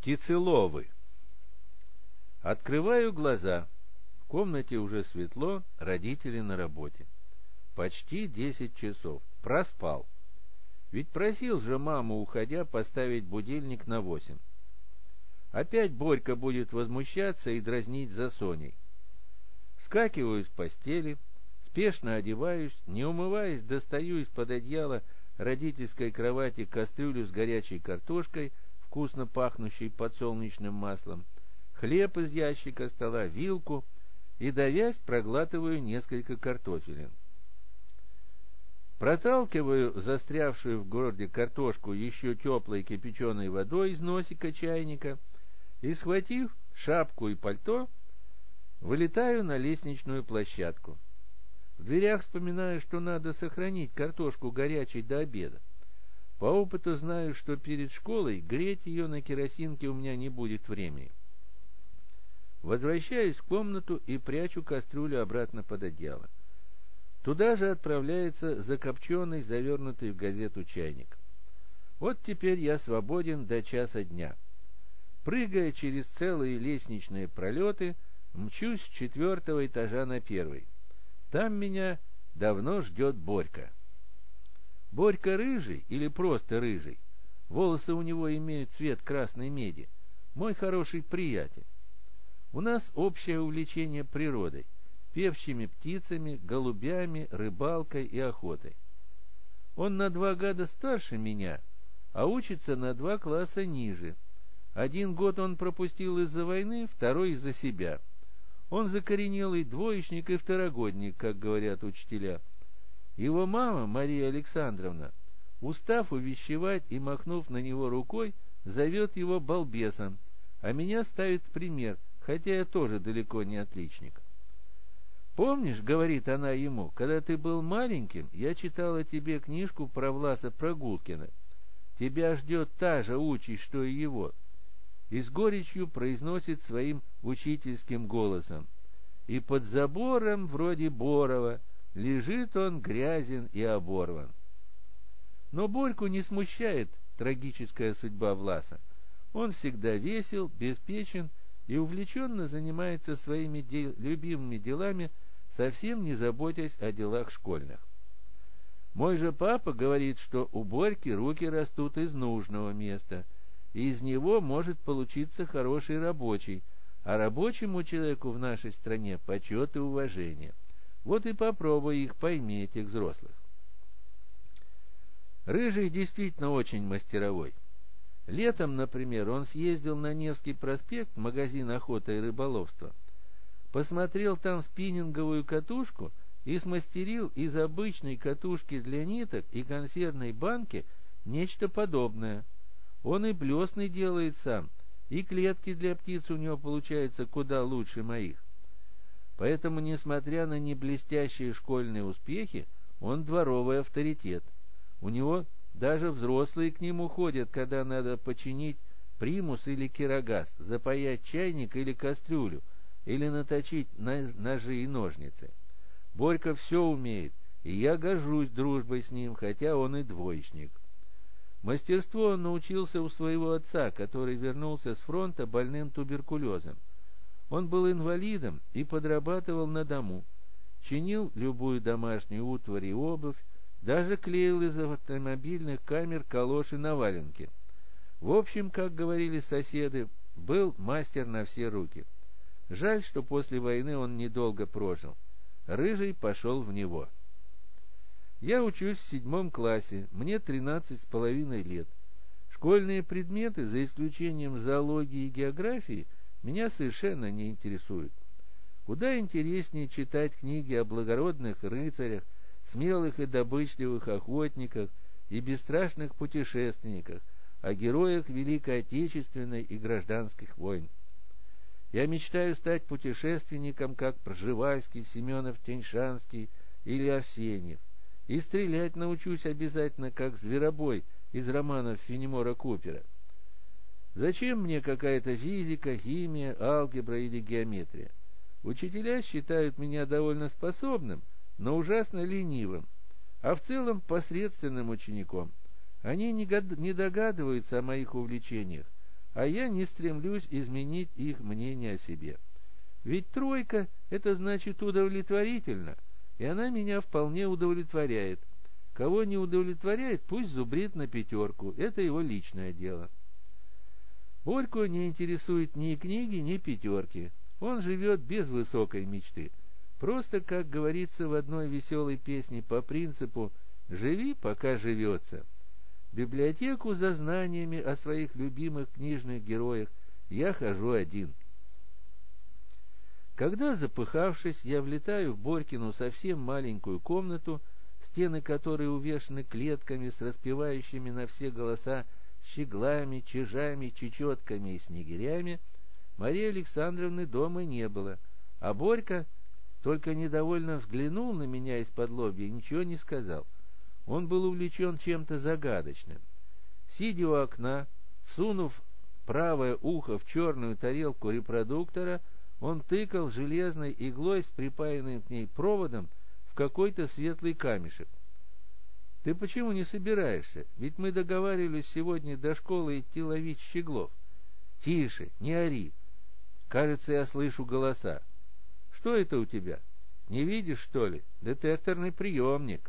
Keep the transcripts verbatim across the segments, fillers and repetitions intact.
Птицеловы. Открываю глаза. В комнате уже светло, родители на работе. Почти десять часов. Проспал. Ведь просил же маму, уходя, поставить будильник на восемь. Опять Борька будет возмущаться и дразнить за Соней. Вскакиваю с постели, спешно одеваюсь, не умываясь, достаю из-под одеяла родительской кровати кастрюлю с горячей картошкой, вкусно пахнущей подсолнечным маслом, хлеб из ящика стола, вилку и, давясь, проглатываю несколько картофелин. Проталкиваю застрявшую в горле картошку еще теплой кипяченой водой из носика чайника и, схватив шапку и пальто, вылетаю на лестничную площадку. В дверях вспоминаю, что надо сохранить картошку горячей до обеда. По опыту знаю, что перед школой греть ее на керосинке у меня не будет времени. Возвращаюсь в комнату и прячу кастрюлю обратно под одеяло. Туда же отправляется закопченный, завернутый в газету чайник. Вот теперь я свободен до часа дня. Прыгая через целые лестничные пролеты, мчусь с четвертого этажа на первый. Там меня давно ждет Борька. Борька рыжий или просто рыжий, волосы у него имеют цвет красной меди, мой хороший приятель. У нас общее увлечение природой, певчими птицами, голубями, рыбалкой и охотой. Он на два года старше меня, а учится на два класса ниже. Один год он пропустил из-за войны, второй из-за себя. Он закоренелый двоечник и второгодник, как говорят учителя. Его мама, Мария Александровна, устав увещевать и махнув на него рукой, зовет его балбесом, а меня ставит в пример, хотя я тоже далеко не отличник. «Помнишь, — говорит она ему, — когда ты был маленьким, я читала тебе книжку про Власа Прогулкина. Тебя ждет та же участь, что и его». И с горечью произносит своим учительским голосом: «И под забором вроде Борова лежит он грязен и оборван». Но Борьку не смущает трагическая судьба Власа. Он всегда весел, беспечен и увлеченно занимается своими де- любимыми делами, совсем не заботясь о делах школьных. Мой же папа говорит, что у Борьки руки растут из нужного места, и из него может получиться хороший рабочий, а рабочему человеку в нашей стране почет и уважение. Вот и попробуй их, пойми, этих взрослых. Рыжий действительно очень мастеровой. Летом, например, он съездил на Невский проспект, магазин «Охота и рыболовство», посмотрел там спиннинговую катушку и смастерил из обычной катушки для ниток и консервной банки нечто подобное. Он и блесны делает сам, и клетки для птиц у него получаются куда лучше моих. Поэтому, несмотря на неблестящие школьные успехи, он дворовый авторитет. У него даже взрослые к нему ходят, когда надо починить примус или кирогаз, запаять чайник или кастрюлю, или наточить ножи и ножницы. Борька все умеет, и я горжусь дружбой с ним, хотя он и двоечник. Мастерство он научился у своего отца, который вернулся с фронта больным туберкулезом. Он был инвалидом и подрабатывал на дому, чинил любую домашнюю утварь и обувь, даже клеил из автомобильных камер калоши на валенки. В общем, как говорили соседи, был мастер на все руки. Жаль, что после войны он недолго прожил. Рыжий пошел в него. Я учусь в седьмом классе, мне тринадцать с половиной лет. Школьные предметы, за исключением зоологии и географии, меня совершенно не интересуют. Куда интереснее читать книги о благородных рыцарях, смелых и добычливых охотниках и бесстрашных путешественниках, о героях Великой Отечественной и гражданских войн. Я мечтаю стать путешественником, как Пржевальский, Семенов-Теньшанский или Арсеньев. И стрелять научусь обязательно, как зверобой из романов Фенемора Купера. Зачем мне какая-то физика, химия, алгебра или геометрия? Учителя считают меня довольно способным, но ужасно ленивым, а в целом посредственным учеником. Они не, гад... не догадываются о моих увлечениях, а я не стремлюсь изменить их мнение о себе. Ведь тройка — это значит удовлетворительно, и она меня вполне удовлетворяет. Кого не удовлетворяет, пусть зубрит на пятерку, это его личное дело. Борьку не интересует ни книги, ни пятерки. Он живет без высокой мечты. Просто, как говорится в одной веселой песне, по принципу «живи, пока живется». В библиотеку за знаниями о своих любимых книжных героях я хожу один. Когда, запыхавшись, я влетаю в Борькину совсем маленькую комнату, стены которой увешаны клетками с распевающими на все голоса щеглами, чижами, чечетками и снегирями, Марии Александровны дома не было, а Борька только недовольно взглянул на меня из-под лобья и ничего не сказал. Он был увлечен чем-то загадочным. Сидя у окна, всунув правое ухо в черную тарелку репродуктора, он тыкал железной иглой с припаянным к ней проводом в какой-то светлый камешек. — Ты почему не собираешься? Ведь мы договаривались сегодня до школы идти ловить щеглов. — Тише, не ори. Кажется, я слышу голоса. — Что это у тебя? Не видишь, что ли? Детекторный приемник.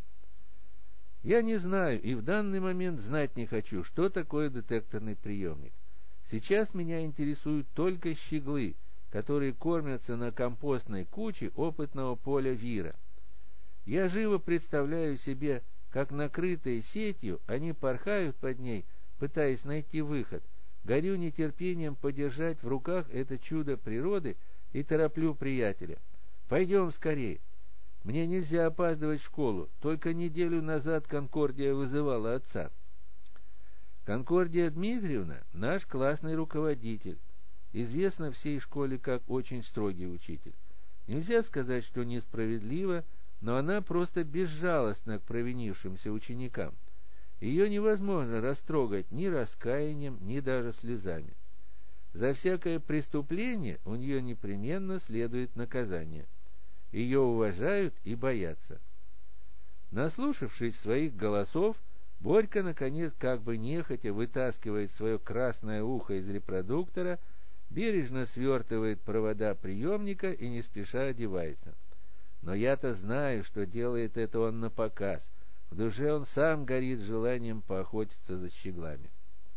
Я не знаю и в данный момент знать не хочу, что такое детекторный приемник. Сейчас меня интересуют только щеглы, которые кормятся на компостной куче опытного поля Вира. Я живо представляю себе, как накрытые сетью они порхают под ней, пытаясь найти выход. Горю нетерпением подержать в руках это чудо природы и тороплю приятеля. Пойдем скорее. Мне нельзя опаздывать в школу, только неделю назад Конкордия вызывала отца. Конкордия Дмитриевна — наш классный руководитель, известна всей школе как очень строгий учитель. Нельзя сказать, что несправедливо, но она просто безжалостна к провинившимся ученикам. Ее невозможно растрогать ни раскаянием, ни даже слезами. За всякое преступление у нее непременно следует наказание. Ее уважают и боятся. Наслушавшись своих голосов, Борька, наконец, как бы нехотя вытаскивает свое красное ухо из репродуктора, бережно свертывает провода приемника и не спеша одевается. Но я-то знаю, что делает это он напоказ. В душе он сам горит желанием поохотиться за щеглами.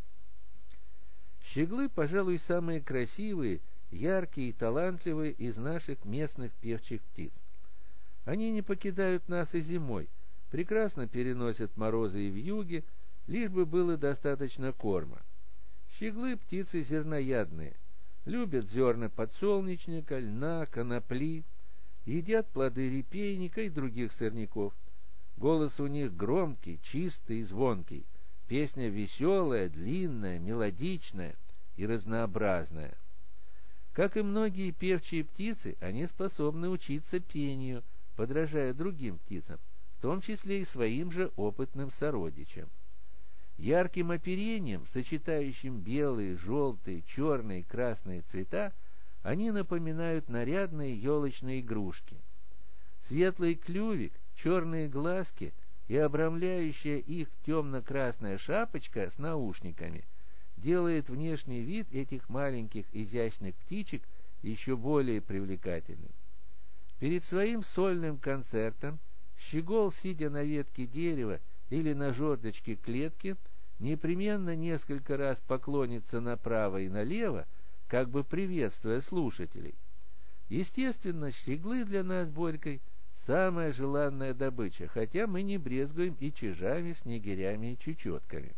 Щеглы, пожалуй, самые красивые, яркие и талантливые из наших местных певчих птиц. Они не покидают нас и зимой, прекрасно переносят морозы и вьюги, лишь бы было достаточно корма. Щеглы — птицы зерноядные, любят зерна подсолнечника, льна, конопли, едят плоды репейника и других сорняков. Голос у них громкий, чистый и звонкий, песня веселая, длинная, мелодичная и разнообразная. Как и многие певчие птицы, они способны учиться пению, подражая другим птицам, в том числе и своим же опытным сородичам. Ярким оперением, сочетающим белые, желтые, черные и красные цвета, они напоминают нарядные елочные игрушки. Светлый клювик, черные глазки и обрамляющая их темно-красная шапочка с наушниками делает внешний вид этих маленьких изящных птичек еще более привлекательным. Перед своим сольным концертом щегол, сидя на ветке дерева или на жердочке клетки, непременно несколько раз поклонится направо и налево, как бы приветствуя слушателей. Естественно, щеглы для нас с Борькой самая желанная добыча, хотя мы не брезгуем и чижами, снегирями и чечетками.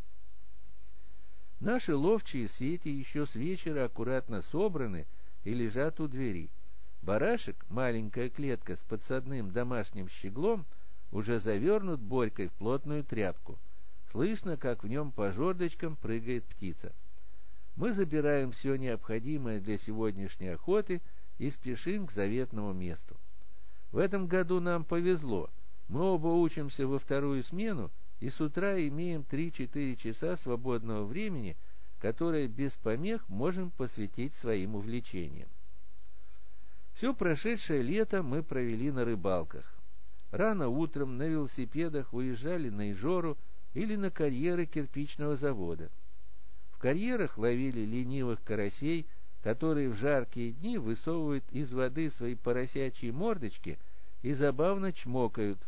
Наши ловчие сети еще с вечера аккуратно собраны и лежат у двери. Барашек, маленькая клетка с подсадным домашним щеглом, уже завернут Борькой в плотную тряпку. Слышно, как в нем по жердочкам прыгает птица. Мы забираем все необходимое для сегодняшней охоты и спешим к заветному месту. В этом году нам повезло. Мы оба учимся во вторую смену и с утра имеем три-четыре часа свободного времени, которое без помех можем посвятить своим увлечениям. Все прошедшее лето мы провели на рыбалках. Рано утром на велосипедах уезжали на Ижору или на карьеры кирпичного завода. В карьерах ловили ленивых карасей, которые в жаркие дни высовывают из воды свои поросячьи мордочки и забавно чмокают,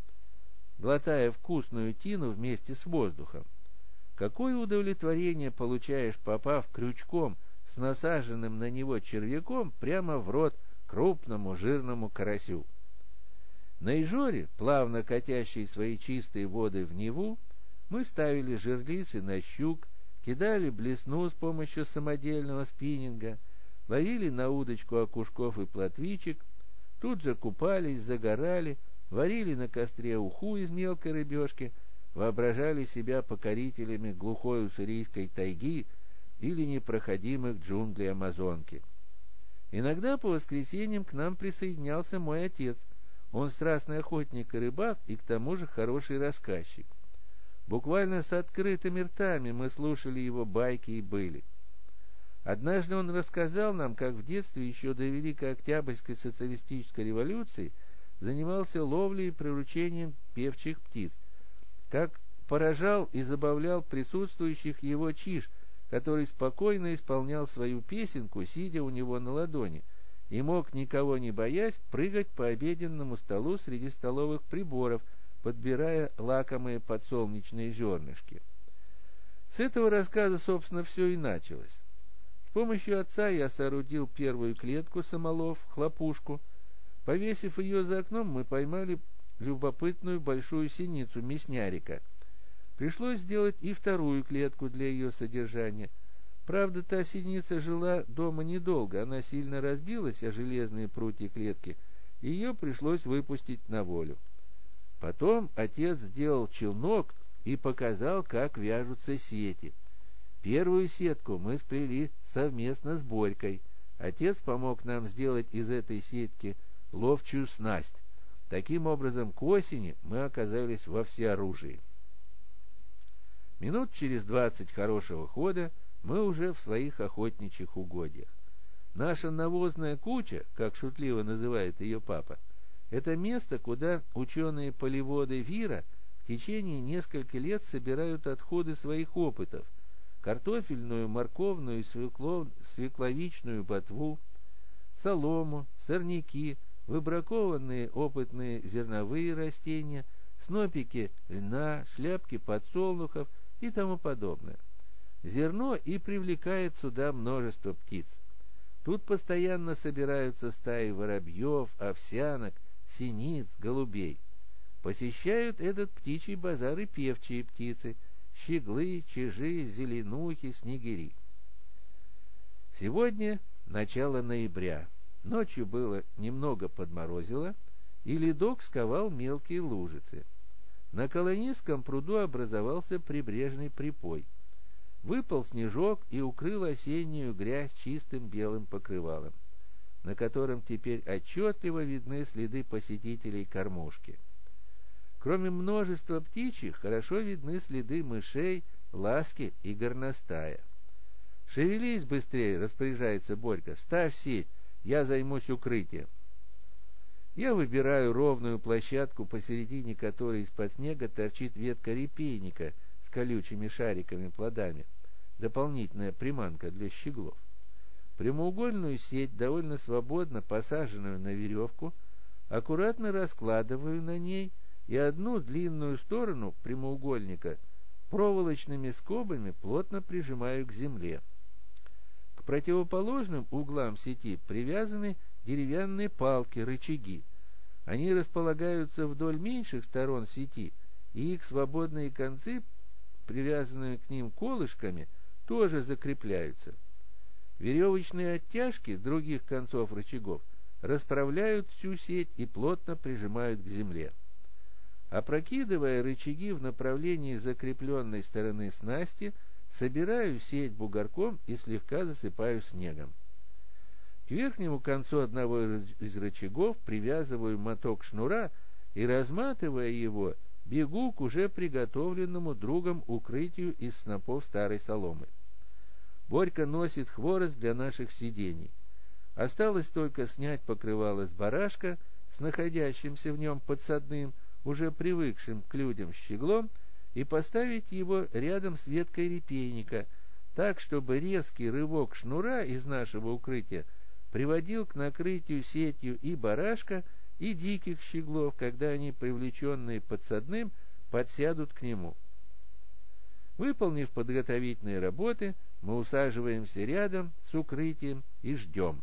глотая вкусную тину вместе с воздухом. Какое удовлетворение получаешь, попав крючком с насаженным на него червяком прямо в рот крупному жирному карасю. На Ижоре, плавно катящей свои чистые воды в Неву, мы ставили жерлицы на щук, кидали блесну с помощью самодельного спиннинга, ловили на удочку окушков и плотвичек, тут же купались, загорали, варили на костре уху из мелкой рыбешки, воображали себя покорителями глухой уссурийской тайги или непроходимых джунглей Амазонки. Иногда по воскресеньям к нам присоединялся мой отец. Он страстный охотник и рыбак, и к тому же хороший рассказчик. Буквально с открытыми ртами мы слушали его байки и были. Однажды он рассказал нам, как в детстве, еще до Великой Октябрьской социалистической революции, занимался ловлей и приручением певчих птиц, как поражал и забавлял присутствующих его чиж, который спокойно исполнял свою песенку, сидя у него на ладони, и мог, никого не боясь, прыгать по обеденному столу среди столовых приборов, подбирая лакомые подсолнечные зернышки. С этого рассказа, собственно, все и началось. С помощью отца я соорудил первую клетку самолов, хлопушку. Повесив ее за окном, мы поймали любопытную большую синицу мяснярика. Пришлось сделать и вторую клетку для ее содержания. Правда, та синица жила дома недолго, она сильно разбилась о железные прутья клетки, и ее пришлось выпустить на волю. Потом отец сделал челнок и показал, как вяжутся сети. Первую сетку мы сплели совместно с Борькой. Отец помог нам сделать из этой сетки ловчую снасть. Таким образом, к осени мы оказались во всеоружии. Минут через двадцать хорошего хода мы уже в своих охотничьих угодьях. Наша навозная куча, как шутливо называет ее папа, это место, куда ученые-полеводы ВИРа в течение нескольких лет собирают отходы своих опытов: картофельную, морковную и свеклов... свекловичную ботву, солому, сорняки, выбракованные опытные зерновые растения, снопики льна, шляпки подсолнухов и тому подобное. Зерно и привлекает сюда множество птиц. Тут постоянно собираются стаи воробьев, овсянок, синиц, голубей. Посещают этот птичий базар и певчие птицы: щеглы, чижи, зеленухи, снегири. Сегодня начало ноября. Ночью было немного подморозило, и ледок сковал мелкие лужицы. На Колонистском пруду образовался прибрежный припой. Выпал снежок и укрыл осеннюю грязь чистым белым покрывалом, на котором теперь отчетливо видны следы посетителей кормушки. Кроме множества птичьих, хорошо видны следы мышей, ласки и горностая. «Шевелись быстрее!» — распоряжается Борька. «Ставь сеть, я займусь укрытием». Я выбираю ровную площадку, посередине которой из-под снега торчит ветка репейника с колючими шариками-плодами, дополнительная приманка для щеглов. Прямоугольную сеть, довольно свободно посаженную на веревку, аккуратно раскладываю на ней и одну длинную сторону прямоугольника проволочными скобами плотно прижимаю к земле. К противоположным углам сети привязаны деревянные палки-рычаги. Они располагаются вдоль меньших сторон сети, и их свободные концы, привязанные к ним колышками, тоже закрепляются. Веревочные оттяжки других концов рычагов расправляют всю сеть и плотно прижимают к земле. Опрокидывая рычаги в направлении закрепленной стороны снасти, собираю сеть бугорком и слегка засыпаю снегом. К верхнему концу одного из рычагов привязываю моток шнура и, разматывая его, бегу к уже приготовленному другом укрытию из снопов старой соломы. Борька носит хворост для наших сидений. Осталось только снять покрывало с барашка с находящимся в нем подсадным, уже привыкшим к людям щеглом, и поставить его рядом с веткой репейника, так, чтобы резкий рывок шнура из нашего укрытия приводил к накрытию сетью и барашка, и диких щеглов, когда они, привлеченные подсадным, подсядут к нему. Выполнив подготовительные работы, мы усаживаемся рядом с укрытием и ждем.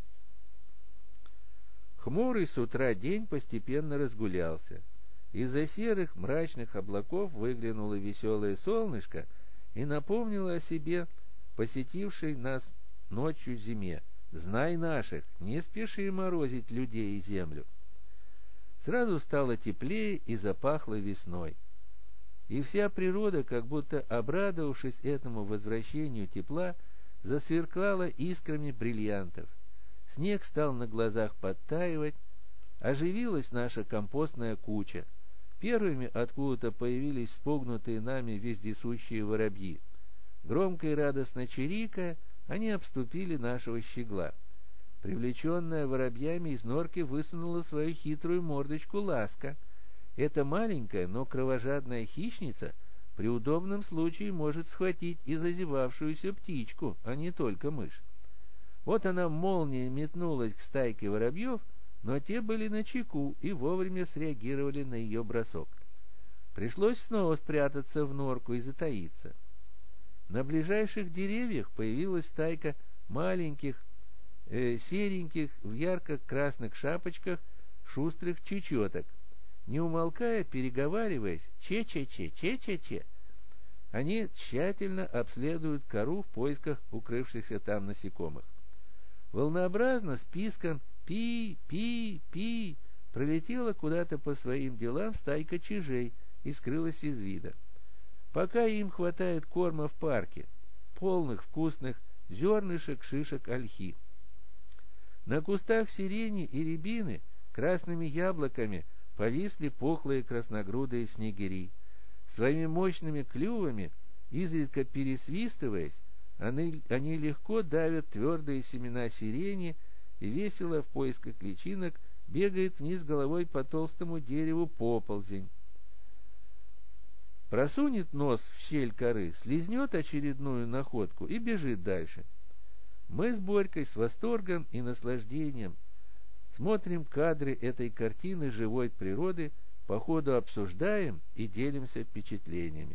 Хмурый с утра день постепенно разгулялся. Из-за серых мрачных облаков выглянуло веселое солнышко и напомнило о себе посетившей нас ночью зиме. Знай наших, не спеши морозить людей и землю. Сразу стало теплее и запахло весной. И вся природа, как будто обрадовавшись этому возвращению тепла, засверкала искрами бриллиантов. Снег стал на глазах подтаивать, оживилась наша компостная куча. Первыми откуда-то появились спугнутые нами вездесущие воробьи. Громко и радостно чирикая, они обступили нашего щегла. Привлеченная воробьями из норки высунула свою хитрую мордочку Ласка. Эта маленькая, но кровожадная хищница при удобном случае может схватить и зазевавшуюся птичку, а не только мышь. Вот она молнией метнулась к стайке воробьев, но те были начеку и вовремя среагировали на ее бросок. Пришлось снова спрятаться в норку и затаиться. На ближайших деревьях появилась стайка маленьких, э, сереньких, в ярко-красных шапочках шустрых чечеток. Не умолкая, переговариваясь «че-че-че, че-че-че», они тщательно обследуют кору в поисках укрывшихся там насекомых. Волнообразно с писком «пи-пи-пи» пролетела куда-то по своим делам стайка чижей и скрылась из вида. Пока им хватает корма в парке, полных вкусных зернышек, шишек ольхи. На кустах сирени и рябины красными яблоками повисли пухлые красногрудые снегири. Своими мощными клювами, изредка пересвистываясь, они, они легко давят твердые семена сирени и весело в поисках личинок бегает вниз головой по толстому дереву поползень. Просунет нос в щель коры, слизнет очередную находку и бежит дальше. Мы с Борькой с восторгом и наслаждением смотрим кадры этой картины живой природы, по ходу обсуждаем и делимся впечатлениями.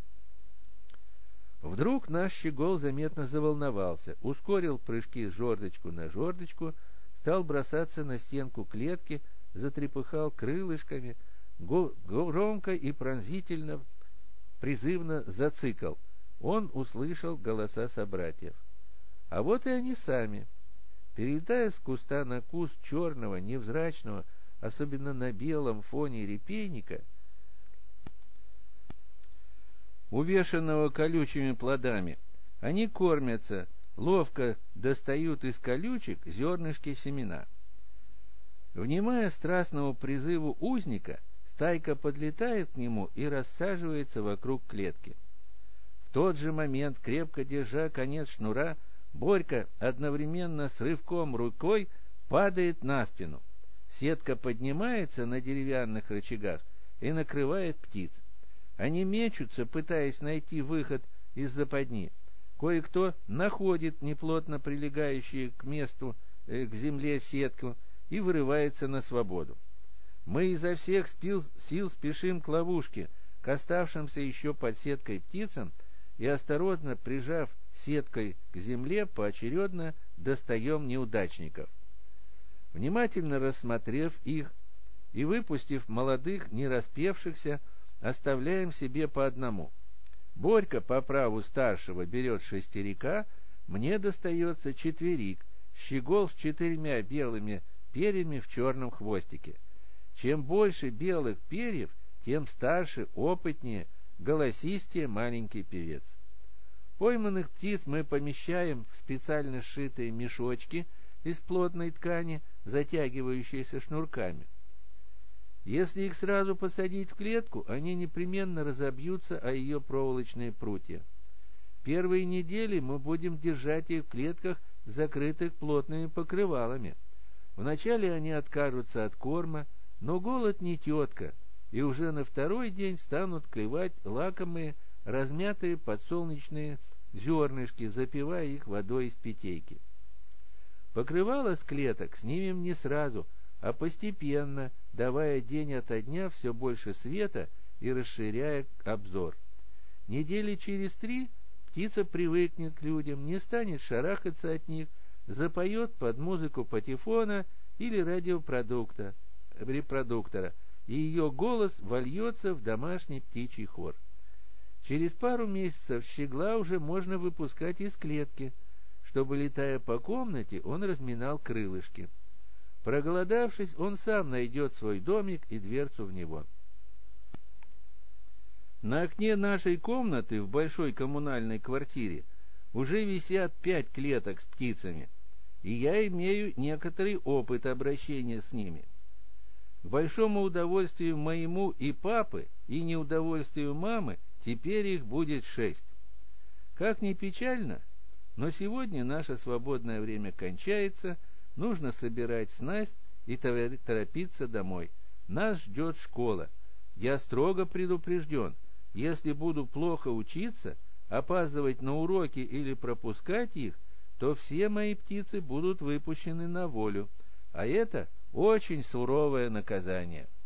Вдруг наш щегол заметно заволновался, ускорил прыжки с жердочку на жердочку, стал бросаться на стенку клетки, затрепыхал крылышками, громко и пронзительно, призывно зацикал. Он услышал голоса собратьев. А вот и они сами. Перелетая с куста на куст черного, невзрачного, особенно на белом фоне репейника, увешанного колючими плодами, они кормятся, ловко достают из колючек зернышки семена. Внимая страстному призыву узника, стайка подлетает к нему и рассаживается вокруг клетки. В тот же момент, крепко держа конец шнура, Борька одновременно с рывком рукой падает на спину. Сетка поднимается на деревянных рычагах и накрывает птиц. Они мечутся, пытаясь найти выход из западни. Кое-кто находит неплотно прилегающую к месту, э, к земле сетку и вырывается на свободу. Мы изо всех спил, сил спешим к ловушке, к оставшимся еще под сеткой птицам, и, осторожно прижав сеткой к земле, поочередно достаем неудачников. Внимательно рассмотрев их и выпустив молодых, не распевшихся, оставляем себе по одному. Борька по праву старшего берет шестерика, мне достается четверик, щегол с четырьмя белыми перьями в черном хвостике. Чем больше белых перьев, тем старше, опытнее, голосистее маленький певец. Пойманных птиц мы помещаем в специально сшитые мешочки из плотной ткани, затягивающиеся шнурками. Если их сразу посадить в клетку, они непременно разобьются о ее проволочные прутья. Первые недели мы будем держать их в клетках, закрытых плотными покрывалами. Вначале они откажутся от корма, но голод не тетка, и уже на второй день станут клевать лакомые, размятые подсолнечные зернышки, запивая их водой из питейки. Покрывало с клеток снимем не сразу, а постепенно, давая день ото дня все больше света и расширяя обзор. Недели через три птица привыкнет к людям, не станет шарахаться от них, запоет под музыку патефона или радиопродуктора, репродуктора, и ее голос вольется в домашний птичий хор. Через пару месяцев щегла уже можно выпускать из клетки, чтобы, летая по комнате, он разминал крылышки. Проголодавшись, он сам найдет свой домик и дверцу в него. На окне нашей комнаты в большой коммунальной квартире уже висят пять клеток с птицами, и я имею некоторый опыт обращения с ними. К большому удовольствию моему и папы, и неудовольствию мамы, теперь их будет шесть. Как ни печально, но сегодня наше свободное время кончается, нужно собирать снасть и торопиться домой. Нас ждет школа. Я строго предупрежден, если буду плохо учиться, опаздывать на уроки или пропускать их, то все мои птицы будут выпущены на волю, а это очень суровое наказание.